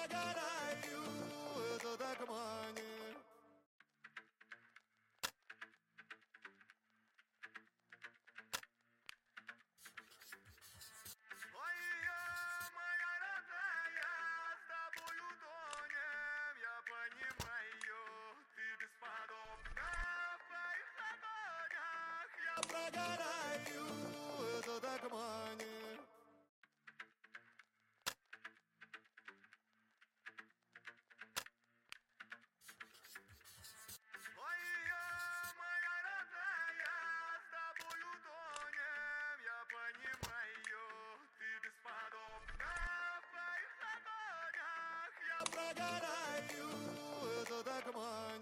прогораю, это так манит. Ой, моя родная, с тобою тонем, я понимаю, ты бесподобна в твоих ладонях. Я прогораю, это так манит. Ой, моя родная, с тобою тонем, я понимаю, ты бесподобна в твоих ладонях. Я прогораю, это так манит.